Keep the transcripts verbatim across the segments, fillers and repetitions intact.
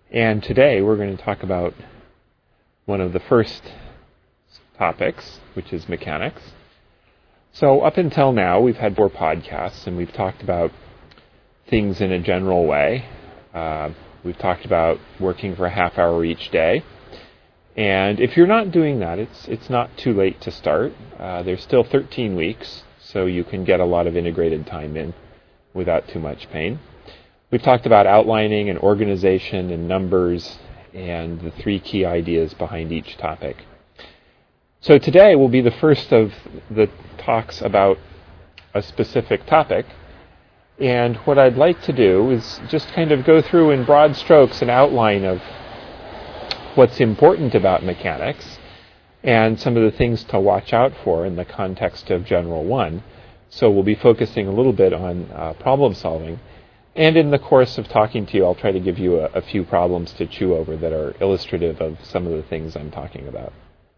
And today we're going to talk about one of the first topics, which is mechanics. So up until now, we've had four podcasts, and we've talked about things in a general way. Uh, we've talked about working for a half hour each day. And if you're not doing that, it's it's not too late to start. Uh, there's still thirteen weeks, so you can get a lot of integrated time in without too much pain. We've talked about outlining and organization and numbers and the three key ideas behind each topic. So today will be the first of the talks about a specific topic. And what I'd like to do is just kind of go through in broad strokes an outline of what's important about mechanics and some of the things to watch out for in the context of General one. So we'll be focusing a little bit on uh, problem solving. And in the course of talking to you, I'll try to give you a, a few problems to chew over that are illustrative of some of the things I'm talking about.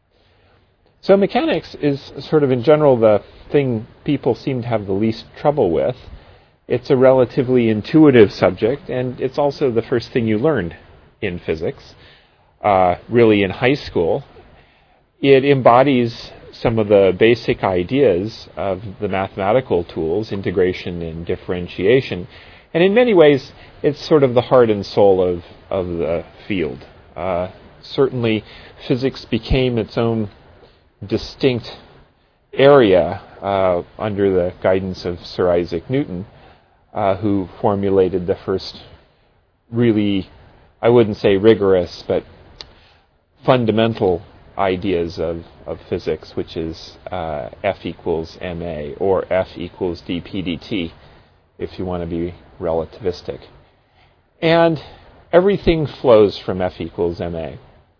So mechanics is sort of in general the thing people seem to have the least trouble with. It's a relatively intuitive subject, and it's also the first thing you learned in physics, uh, really in high school. It embodies some of the basic ideas of the mathematical tools, integration and differentiation. And in many ways, it's sort of the heart and soul of, of the field. Uh, certainly, physics became its own distinct area uh, under the guidance of Sir Isaac Newton, uh, who formulated the first really, I wouldn't say rigorous, but fundamental ideas of, of physics, which is uh, F equals ma, or F equals d p dt, if you want to be relativistic. And everything flows from F equals ma.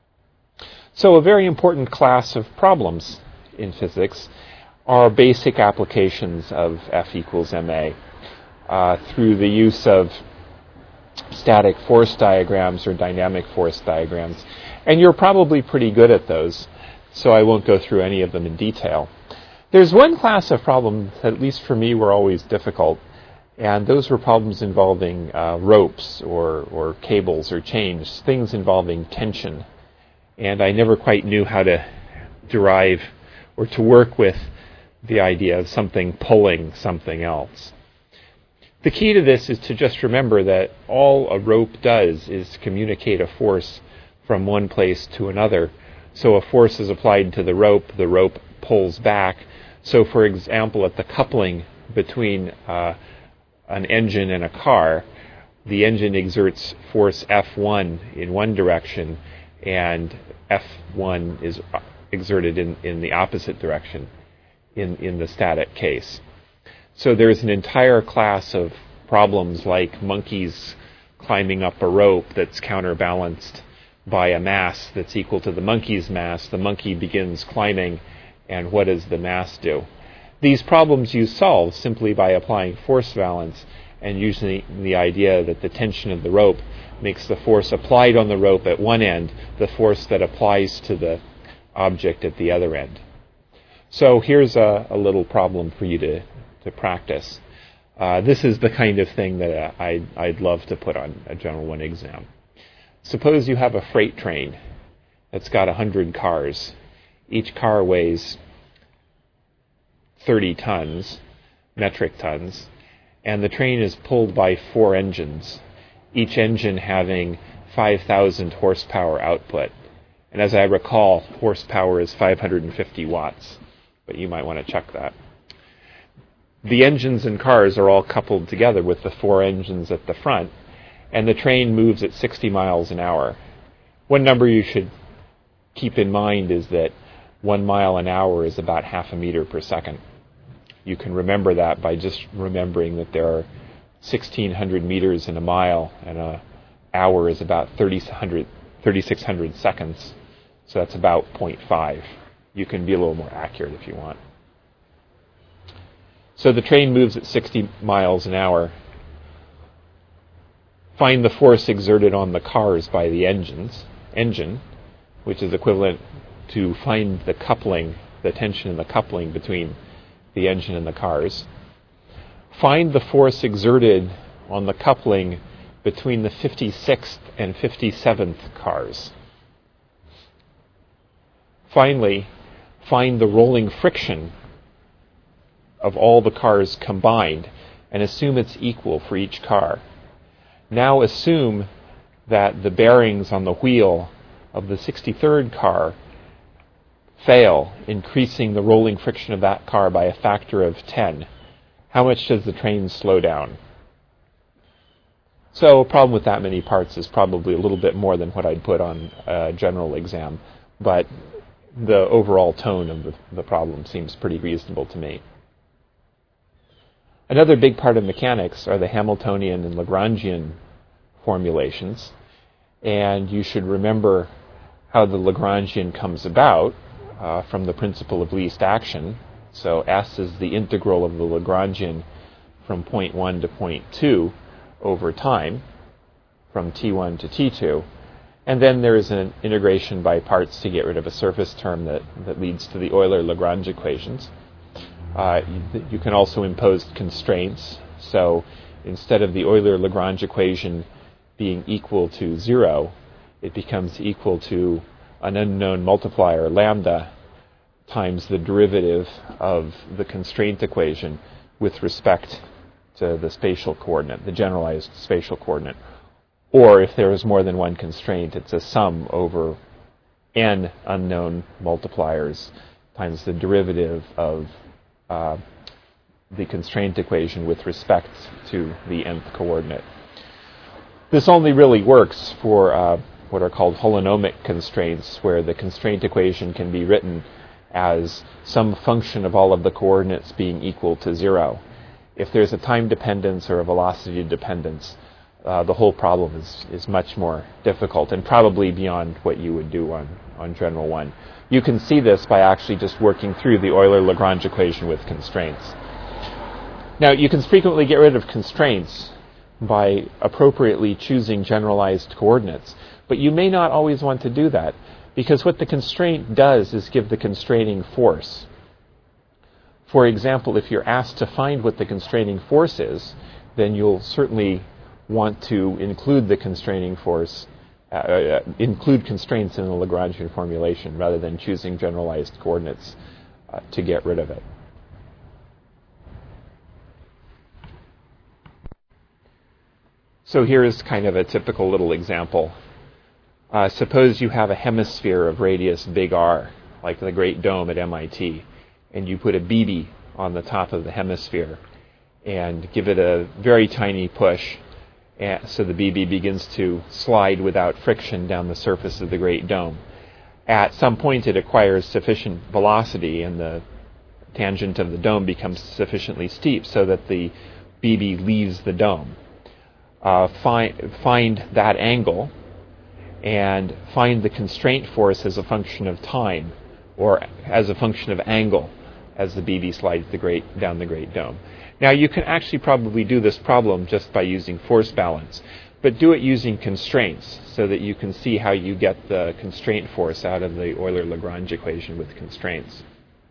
So a very important class of problems in physics are basic applications of F equals ma uh, through the use of static force diagrams or dynamic force diagrams. And you're probably pretty good at those, so I won't go through any of them in detail. There's one class of problems that, at least for me, were always difficult, and those were problems involving uh, ropes or, or cables or chains, things involving tension. And I never quite knew how to derive or to work with the idea of something pulling something else. The key to this is to just remember that all a rope does is communicate a force from one place to another. So a force is applied to the rope, the rope pulls back. So for example, at the coupling between uh, an engine and a car, the engine exerts force F one in one direction, and F one is exerted in, in the opposite direction in, in the static case. So there's an entire class of problems like monkeys climbing up a rope that's counterbalanced by a mass that's equal to the monkey's mass. The monkey begins climbing, and what does the mass do? These problems you solve simply by applying force balance and using the idea that the tension of the rope makes the force applied on the rope at one end the force that applies to the object at the other end. So here's a, a little problem for you to, to practice. Uh, this is the kind of thing that uh, I, I'd love to put on a General one exam. Suppose you have a freight train that's got one hundred cars. Each car weighs thirty tons, metric tons, and the train is pulled by four engines, each engine having five thousand horsepower output. And as I recall, horsepower is five hundred fifty watts, but you might want to check that. The engines and cars are all coupled together with the four engines at the front, and the train moves at sixty miles an hour. One number you should keep in mind is that one mile an hour is about half a meter per second. You can remember that by just remembering that there are sixteen hundred meters in a mile, and an hour is about thirty-six hundred seconds. So that's about zero point five. You can be a little more accurate if you want. So the train moves at sixty miles an hour. Find the force exerted on the cars by the engines, engine, which is equivalent to find the coupling, the tension in the coupling between the engine and the cars. Find the force exerted on the coupling between the fifty-sixth and fifty-seventh cars. Finally, find the rolling friction of all the cars combined and assume it's equal for each car. Now assume that the bearings on the wheel of the sixty-third car fail, increasing the rolling friction of that car by a factor of ten. How much does the train slow down? So a problem with that many parts is probably a little bit more than what I'd put on a general exam, but the overall tone of the, the problem seems pretty reasonable to me. Another big part of mechanics are the Hamiltonian and Lagrangian formulations, and you should remember how the Lagrangian comes about uh, from the principle of least action. So S is the integral of the Lagrangian from point one to point two over time, from T one to T two. And then there is an integration by parts to get rid of a surface term that, that leads to the Euler-Lagrange equations. Uh, you, you can also impose constraints. So instead of the Euler-Lagrange equation being equal to zero, it becomes equal to an unknown multiplier, lambda, times the derivative of the constraint equation with respect to the spatial coordinate, the generalized spatial coordinate. Or if there is more than one constraint, it's a sum over n unknown multipliers times the derivative of uh, the constraint equation with respect to the nth coordinate. This only really works for uh, what are called holonomic constraints, where the constraint equation can be written as some function of all of the coordinates being equal to zero. If there's a time dependence or a velocity dependence, uh, the whole problem is, is much more difficult and probably beyond what you would do on, on General one. You can see this by actually just working through the Euler-Lagrange equation with constraints. Now, you can frequently get rid of constraints by appropriately choosing generalized coordinates, but you may not always want to do that, because what the constraint does is give the constraining force. For example, if you're asked to find what the constraining force is, then you'll certainly want to include the constraining force, uh, uh, include constraints in the Lagrangian formulation rather than choosing generalized coordinates uh, to get rid of it. So here's kind of a typical little example. Uh, suppose you have a hemisphere of radius big R, like the Great Dome at M I T, and you put a B B on the top of the hemisphere and give it a very tiny push, and so the B B begins to slide without friction down the surface of the Great Dome. At some point it acquires sufficient velocity and the tangent of the dome becomes sufficiently steep so that the B B leaves the dome. Uh, find, find that angle and find the constraint force as a function of time or as a function of angle as the B B slides the great, down the Great Dome. Now, you can actually probably do this problem just by using force balance, but do it using constraints so that you can see how you get the constraint force out of the Euler-Lagrange equation with constraints.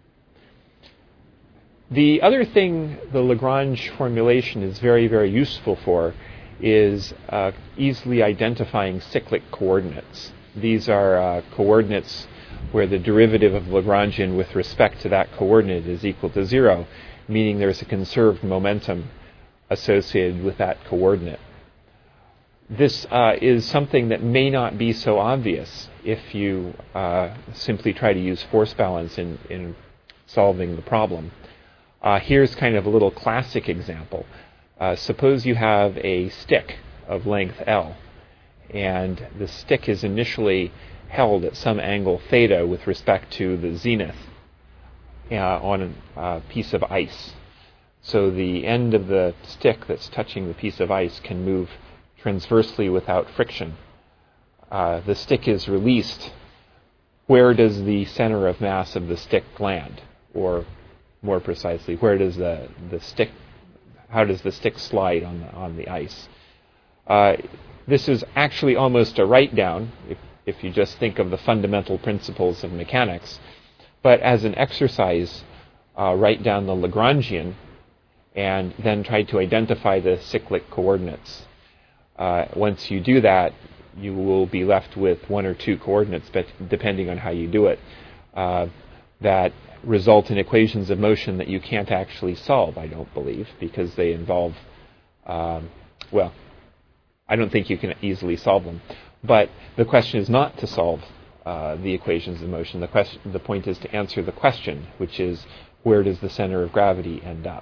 The other thing the Lagrange formulation is very, very useful for is uh, easily identifying cyclic coordinates. These are uh, coordinates where the derivative of Lagrangian with respect to that coordinate is equal to zero, meaning there's a conserved momentum associated with that coordinate. This uh, is something that may not be so obvious if you uh, simply try to use force balance in, in solving the problem. Uh, here's kind of a little classic example. Uh, suppose you have a stick of length L, and the stick is initially held at some angle theta with respect to the zenith uh, on a uh, piece of ice. So the end of the stick that's touching the piece of ice can move transversely without friction. Uh, the stick is released. Where does the center of mass of the stick land? Or more precisely, where does the, the stick How does the stick slide on the, on the ice? Uh, this is actually almost a write-down, if, if you just think of the fundamental principles of mechanics. But as an exercise, uh, write down the Lagrangian and then try to identify the cyclic coordinates. Uh, once you do that, you will be left with one or two coordinates, but depending on how you do it, uh, that result in equations of motion that you can't actually solve, I don't believe, because they involve, um, well, I don't think you can easily solve them. But the question is not to solve uh, the equations of motion. The question, the point is to answer the question, which is, where does the center of gravity end up?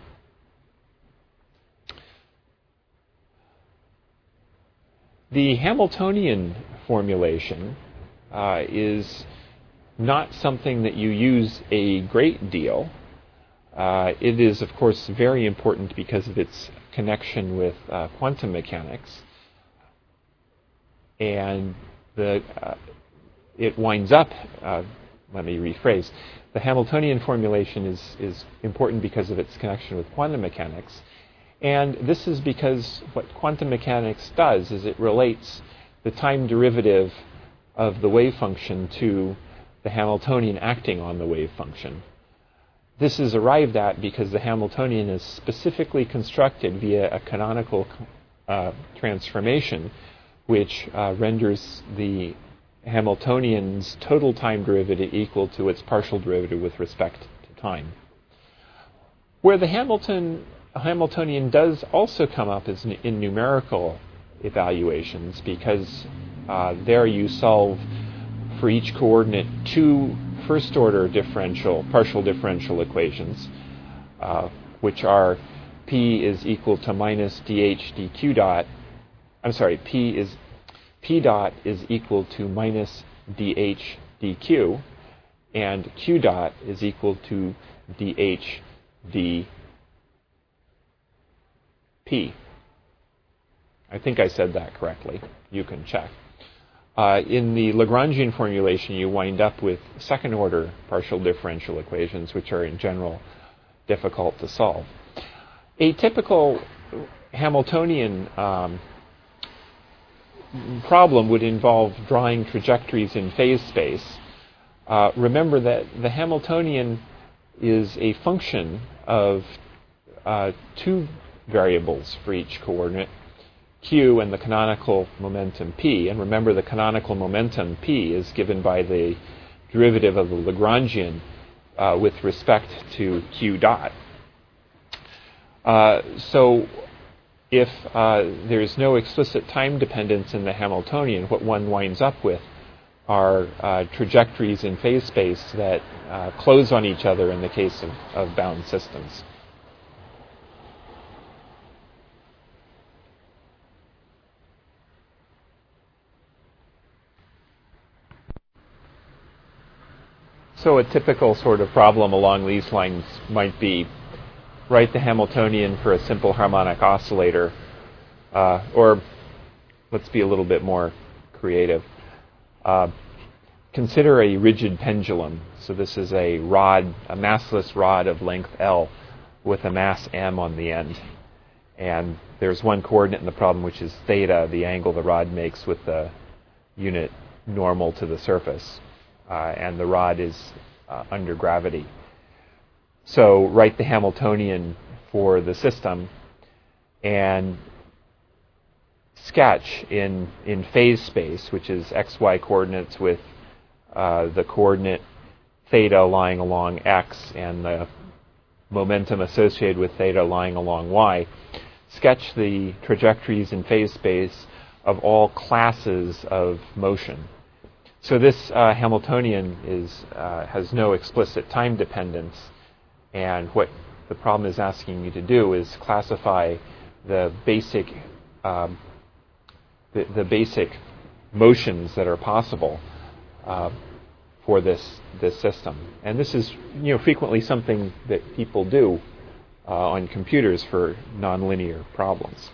The Hamiltonian formulation uh, is not something that you use a great deal. Uh, it is, of course, very important because of its connection with uh, quantum mechanics. And the, uh, it winds up, uh, let me rephrase, the Hamiltonian formulation is, is important because of its connection with quantum mechanics. And this is because what quantum mechanics does is it relates the time derivative of the wave function to the Hamiltonian acting on the wave function. This is arrived at because the Hamiltonian is specifically constructed via a canonical uh, transformation, which uh, renders the Hamiltonian's total time derivative equal to its partial derivative with respect to time. Where the Hamilton, Hamiltonian does also come up is in, in numerical evaluations, because uh, there you solve for each coordinate two first-order differential, partial differential equations, uh, which are P is equal to minus dh dq dot. I'm sorry, P is P dot is equal to minus dh dq, and Q dot is equal to dh dp. I think I said that correctly. You can check. Uh, in the Lagrangian formulation, you wind up with second-order partial differential equations, which are in general difficult to solve. A typical Hamiltonian um, problem would involve drawing trajectories in phase space. Uh, remember that the Hamiltonian is a function of uh, two variables for each coordinate, q and the canonical momentum p. And remember, the canonical momentum p is given by the derivative of the Lagrangian uh, with respect to q dot. Uh, so if uh, there's no explicit time dependence in the Hamiltonian, what one winds up with are uh, trajectories in phase space that uh, close on each other in the case of, of bound systems. So a typical sort of problem along these lines might be, write the Hamiltonian for a simple harmonic oscillator, uh, or let's be a little bit more creative. Uh, consider a rigid pendulum. So this is a rod, a massless rod of length L with a mass m on the end. And there's one coordinate in the problem, which is theta, the angle the rod makes with the unit normal to the surface. Uh, and the rod is uh, under gravity. So write the Hamiltonian for the system and sketch in, in phase space, which is xy coordinates with uh, the coordinate theta lying along x and the momentum associated with theta lying along y. Sketch the trajectories in phase space of all classes of motion. So this uh, Hamiltonian is, uh, has no explicit time dependence, and what the problem is asking you to do is classify the basic, um, the, the basic motions that are possible uh, for this this system. And this is, you know, frequently something that people do uh, on computers for nonlinear problems.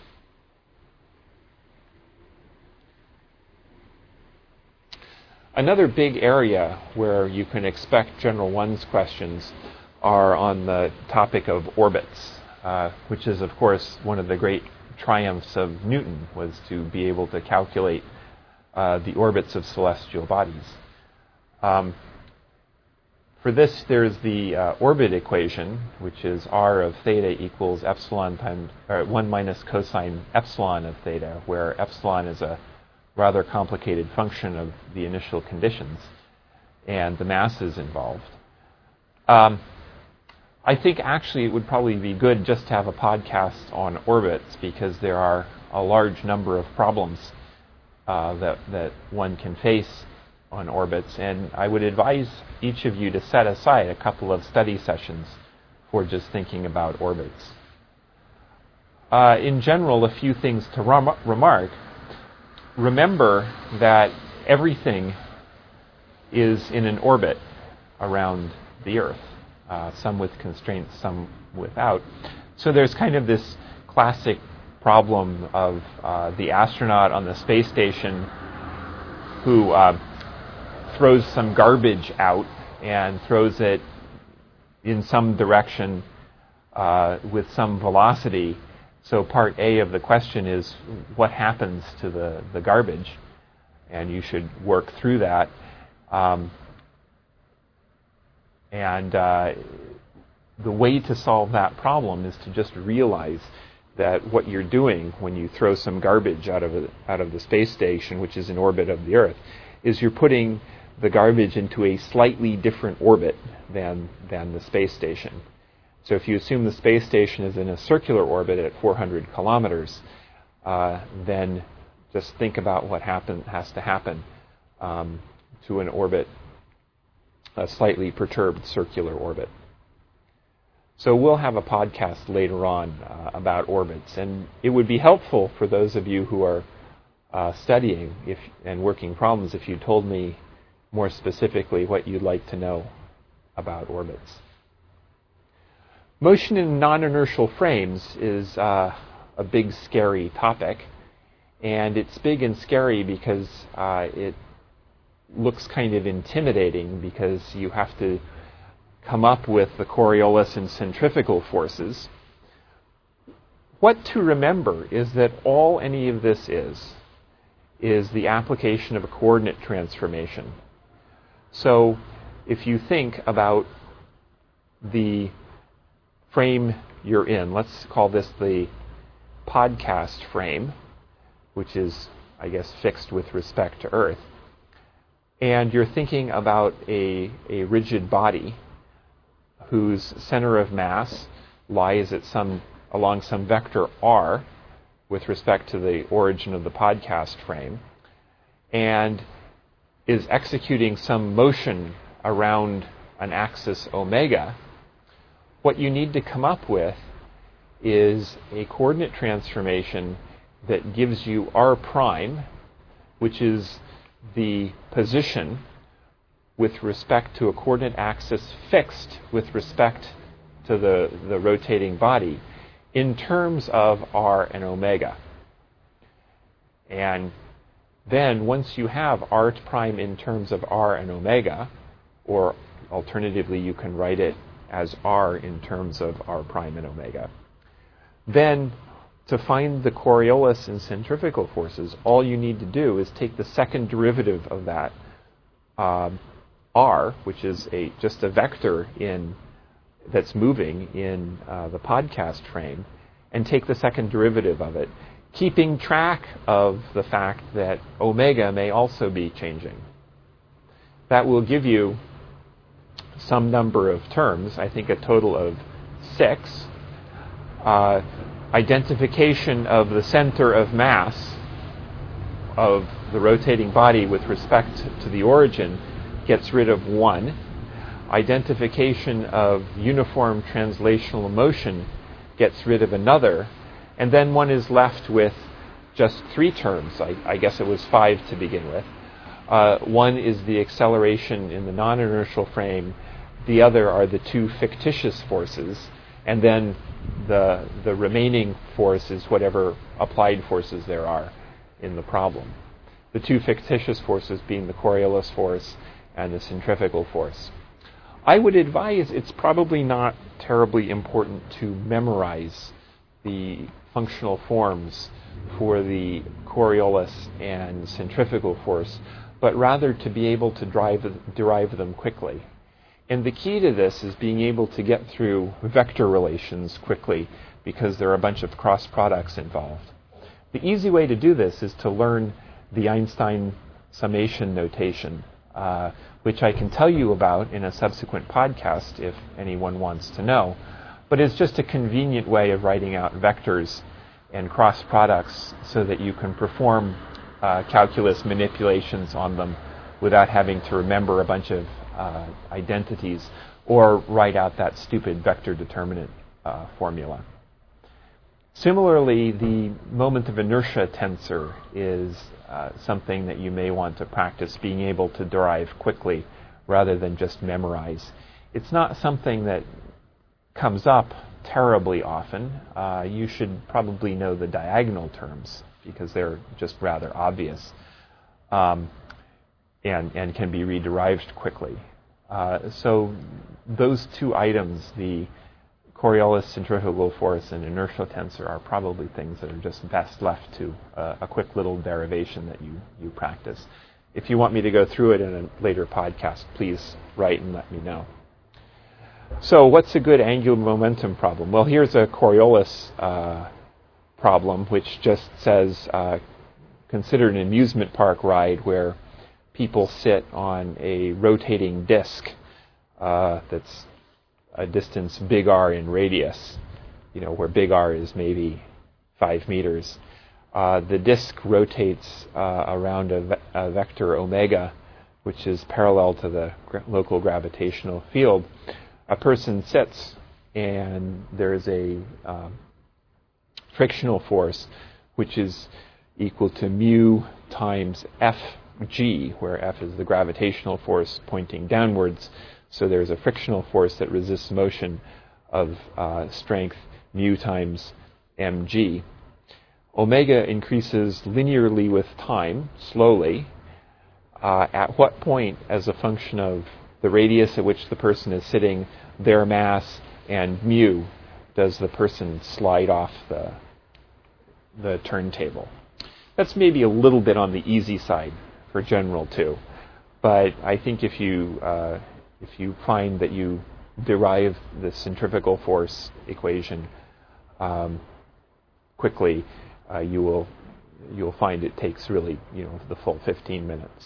Another big area where you can expect General one's questions are on the topic of orbits, uh, which is, of course, one of the great triumphs of Newton, was to be able to calculate uh, the orbits of celestial bodies. Um, For this, there's the uh, orbit equation, which is r of theta equals epsilon times or one minus cosine epsilon of theta, where epsilon is a rather complicated function of the initial conditions and the masses involved. Um, I think actually it would probably be good just to have a podcast on orbits, because there are a large number of problems uh, that, that one can face on orbits, and I would advise each of you to set aside a couple of study sessions for just thinking about orbits. Uh, in general, a few things to rem- remark. Remember that everything is in an orbit around the Earth, uh, some with constraints, some without. So there's kind of this classic problem of uh, the astronaut on the space station who uh, throws some garbage out and throws it in some direction uh, with some velocity. So part A of the question is, what happens to the, the garbage? And you should work through that. Um, and uh, the way to solve that problem is to just realize that what you're doing when you throw some garbage out of a, out of the space station, which is in orbit of the Earth, is you're putting the garbage into a slightly different orbit than than the space station. So if you assume the space station is in a circular orbit at four hundred kilometers, uh, then just think about what happen, has to happen um, to an orbit, a slightly perturbed circular orbit. So we'll have a podcast later on uh, about orbits, and it would be helpful for those of you who are uh, studying if, and working problems if you told me more specifically what you'd like to know about orbits. Motion in non-inertial frames is uh, a big, scary topic, and it's big and scary because uh, it looks kind of intimidating, because you have to come up with the Coriolis and centrifugal forces. What to remember is that all any of this is, is the application of a coordinate transformation. So if you think about the frame you're in, let's call this the podcast frame, which is, I guess, fixed with respect to Earth, and you're thinking about a, a rigid body whose center of mass lies at some along some vector r with respect to the origin of the podcast frame, and is executing some motion around an axis omega. What you need to come up with is a coordinate transformation that gives you r prime, which is the position with respect to a coordinate axis fixed with respect to the, the rotating body in terms of r and omega. And then once you have r prime in terms of r and omega, or alternatively you can write it as r in terms of r prime and omega, then to find the Coriolis and centrifugal forces, all you need to do is take the second derivative of that um, r, which is a just a vector in that's moving in uh, the podcast frame, and take the second derivative of it, keeping track of the fact that omega may also be changing. That will give you some number of terms, I think a total of six. Uh, identification of the center of mass of the rotating body with respect to the origin gets rid of one. Identification of uniform translational motion gets rid of another. And then one is left with just three terms. I, I guess it was five to begin with. Uh, one is the acceleration in the non-inertial frame. The other are the two fictitious forces. And then the the remaining force is whatever applied forces there are in the problem. The two fictitious forces being the Coriolis force and the centrifugal force. I would advise it's probably not terribly important to memorize the functional forms for the Coriolis and centrifugal force, but rather to be able to drive, derive them quickly. And the key to this is being able to get through vector relations quickly because there are a bunch of cross products involved. The easy way to do this is to learn the Einstein summation notation, uh, which I can tell you about in a subsequent podcast if anyone wants to know. But it's just a convenient way of writing out vectors and cross products so that you can perform uh, calculus manipulations on them without having to remember a bunch of uh, identities or write out that stupid vector determinant uh, formula. Similarly, the moment of inertia tensor is uh, something that you may want to practice being able to derive quickly rather than just memorize. It's not something that comes up terribly often. Uh, you should probably know the diagonal terms because they're just rather obvious um, and, and can be rederived quickly. Uh, so those two items, the Coriolis centrifugal force and inertial tensor, are probably things that are just best left to uh, a quick little derivation that you, you practice. If you want me to go through it in a later podcast, please write and let me know. So what's a good angular momentum problem? Well, here's a Coriolis uh, problem, which just says, uh, consider an amusement park ride where people sit on a rotating disc uh, that's a distance big R in radius, you know, where big R is maybe five meters. Uh, the disc rotates uh, around a, ve- a vector omega, which is parallel to the gra- local gravitational field. A person sits, and there's a um, frictional force, which is equal to mu times Fg, where F is the gravitational force pointing downwards. So there's a frictional force that resists motion of uh, strength mu times mg. Omega increases linearly with time, slowly. Uh, at what point, as a function of the radius at which the person is sitting, their mass, and mu, does the person slide off the, the turntable? That's maybe a little bit on the easy side for general too. But I think if you uh, if you find that you derive the centrifugal force equation um, quickly, uh, you will you'll find it takes really, you know, the full fifteen minutes.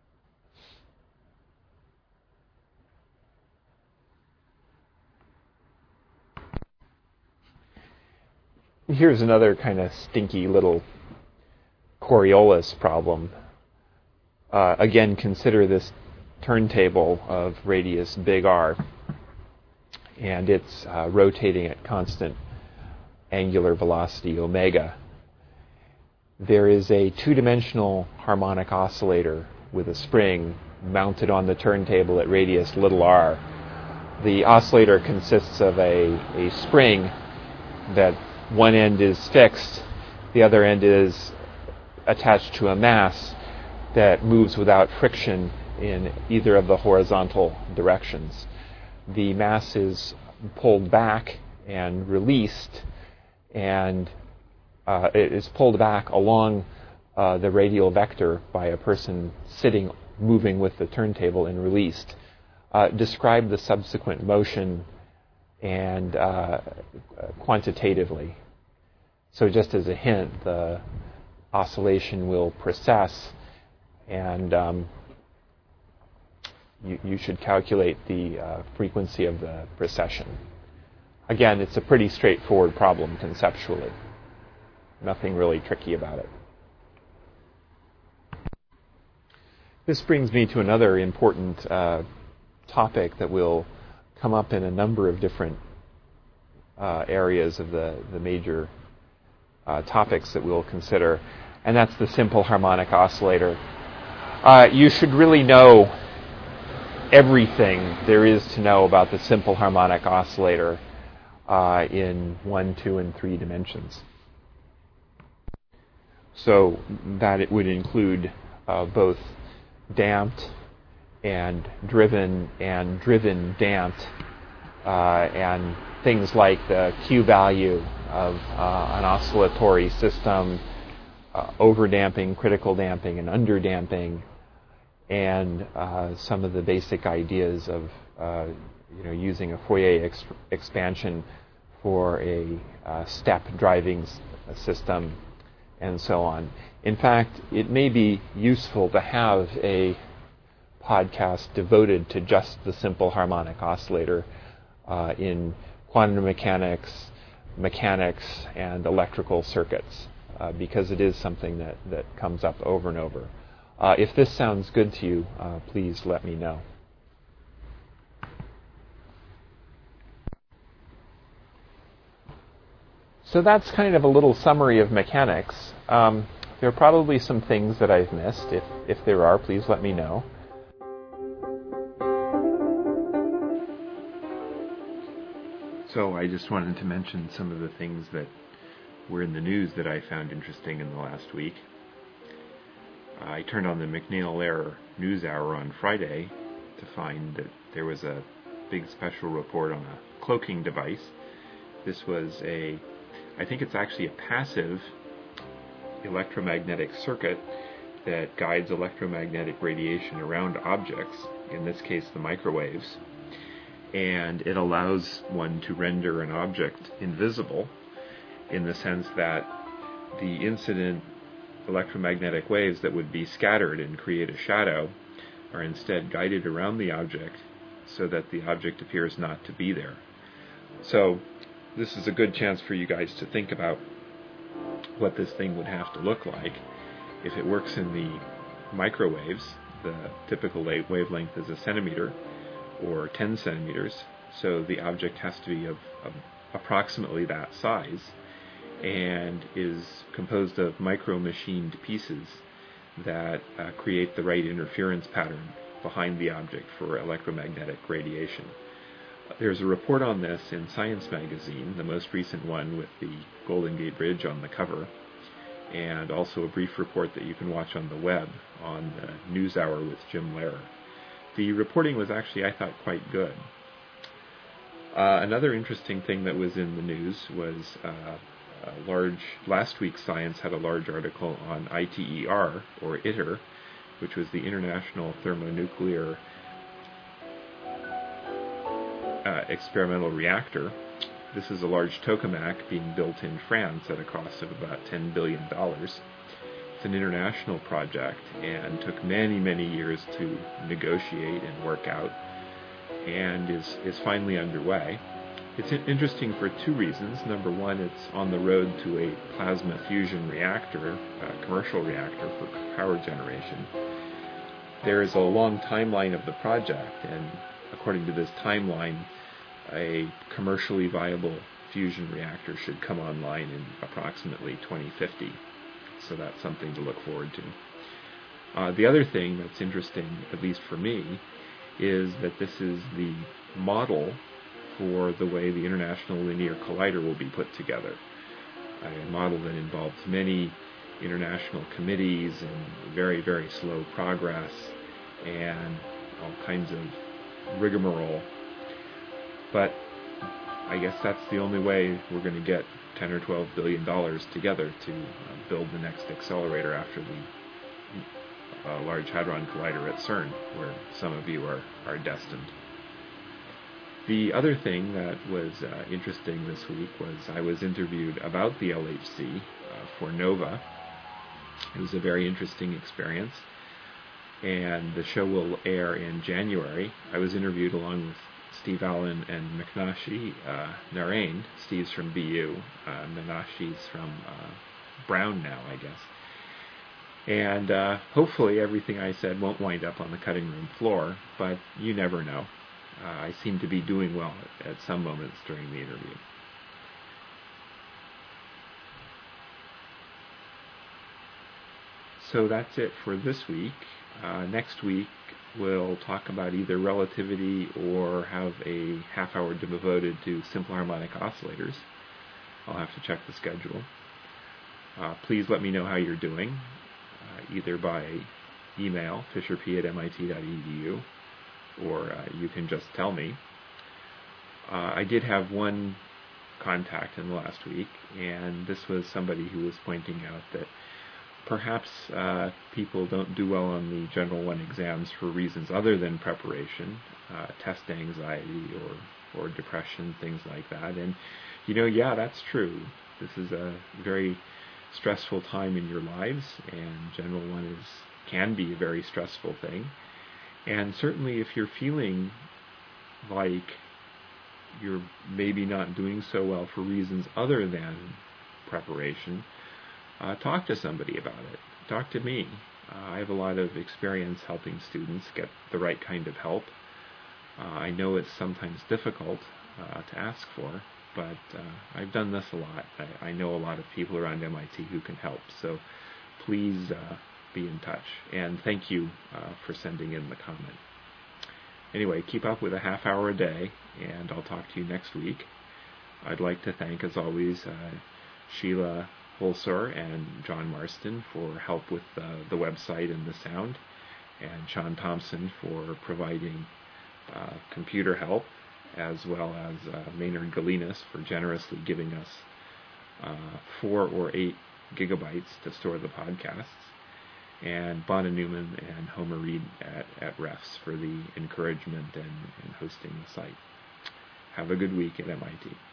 Here's another kind of stinky little Coriolis problem. Uh, again, consider this turntable of radius big R, and it's uh, rotating at constant angular velocity omega. There is a two-dimensional harmonic oscillator with a spring mounted on the turntable at radius little r. The oscillator consists of a, a spring that one end is fixed, the other end is attached to a mass that moves without friction in either of the horizontal directions. The mass is pulled back and released, and uh, it is pulled back along uh, the radial vector by a person sitting, moving with the turntable, and released. Uh, describe the subsequent motion and uh, quantitatively. So just as a hint, the oscillation will precess, and um, you, you should calculate the uh, frequency of the precession. Again, it's a pretty straightforward problem conceptually. Nothing really tricky about it. This brings me to another important uh, topic that will come up in a number of different uh, areas of the, the major uh, topics that we'll consider, and that's the simple harmonic oscillator. Uh, you should really know everything there is to know about the simple harmonic oscillator uh, in one, two, and three dimensions. So that it would include uh, both damped and driven and driven damped uh, and things like the Q value of uh, an oscillatory system, uh, over damping, critical damping, and under damping, and uh, some of the basic ideas of uh, you know using a Fourier ex- expansion for a uh, step driving s- system, and so on. In fact, it may be useful to have a podcast devoted to just the simple harmonic oscillator uh, in quantum mechanics, mechanics, and electrical circuits, uh, because it is something that, that comes up over and over. Uh, if this sounds good to you, uh, please let me know. So that's kind of a little summary of mechanics. Um, there are probably some things that I've missed. If, if there are, please let me know. So I just wanted to mention some of the things that were in the news that I found interesting in the last week. I turned on the McNeil-Lehrer News Hour on Friday to find that there was a big special report on a cloaking device. This was a, I think it's actually a passive electromagnetic circuit that guides electromagnetic radiation around objects, in this case the microwaves, and it allows one to render an object invisible in the sense that the incident electromagnetic waves that would be scattered and create a shadow are instead guided around the object so that the object appears not to be there. So this is a good chance for you guys to think about what this thing would have to look like. If it works in the microwaves, the typical wavelength is a centimeter or ten centimeters, so the object has to be of, of approximately that size and is composed of micro-machined pieces that uh, create the right interference pattern behind the object for electromagnetic radiation. There's a report on this in Science magazine, the most recent one with the Golden Gate Bridge on the cover, and also a brief report that you can watch on the web on the News Hour with Jim Lehrer. The reporting was actually, I thought, quite good. Uh, another interesting thing that was in the news was uh, a large, last week's Science had a large article on I T E R, or ITER, which was the International Thermonuclear uh, Experimental Reactor. This is a large tokamak being built in France at a cost of about ten billion dollars. It's an international project and took many, many years to negotiate and work out, and is, is finally underway. It's interesting for two reasons. Number one, it's on the road to a plasma fusion reactor, a commercial reactor for power generation. There is a long timeline of the project, and according to this timeline, a commercially viable fusion reactor should come online in approximately twenty fifty. So that's something to look forward to. Uh, the other thing that's interesting, at least for me, is that this is the model for the way the International Linear Collider will be put together. A model that involves many international committees and very, very slow progress and all kinds of rigmarole. But I guess that's the only way we're going to get ten or twelve billion dollars together to uh, build the next accelerator after the uh, Large Hadron Collider at CERN, where some of you are, are destined. The other thing that was uh, interesting this week was I was interviewed about the L H C uh, for NOVA. It was a very interesting experience, and the show will air in January. I was interviewed along with Steve Allen and Meenakshi uh, Narain. Steve's from B U. Uh, Meenakshi's from uh, Brown now, I guess. And uh, hopefully everything I said won't wind up on the cutting room floor, but you never know. Uh, I seem to be doing well at, at some moments during the interview. So that's it for this week. Uh, next week, we'll talk about either relativity or have a half hour devoted to simple harmonic oscillators. I'll have to check the schedule. Uh, please let me know how you're doing, uh, either by email, fisher p at m i t dot e d u, or uh, you can just tell me. Uh, I did have one contact in the last week, and this was somebody who was pointing out that perhaps uh, people don't do well on the General one exams for reasons other than preparation, uh, test anxiety or, or depression, things like that. And, you know, yeah, that's true. This is a very stressful time in your lives, and General one is can be a very stressful thing. And certainly if you're feeling like you're maybe not doing so well for reasons other than preparation, uh, talk to somebody about it. Talk to me. Uh, I have a lot of experience helping students get the right kind of help. Uh, I know it's sometimes difficult uh, to ask for, but uh, I've done this a lot. I, I know a lot of people around M I T who can help, so please uh, be in touch. And thank you uh, for sending in the comment. Anyway, keep up with a half hour a day, and I'll talk to you next week. I'd like to thank, as always, uh, Sheila Holsor and John Marston for help with uh, the website and the sound, and Sean Thompson for providing uh, computer help, as well as uh, Maynard Galinas for generously giving us uh, four or eight gigabytes to store the podcasts, and Bonna Newman and Homer Reed at, at Refs for the encouragement and, and hosting the site. Have a good week at M I T.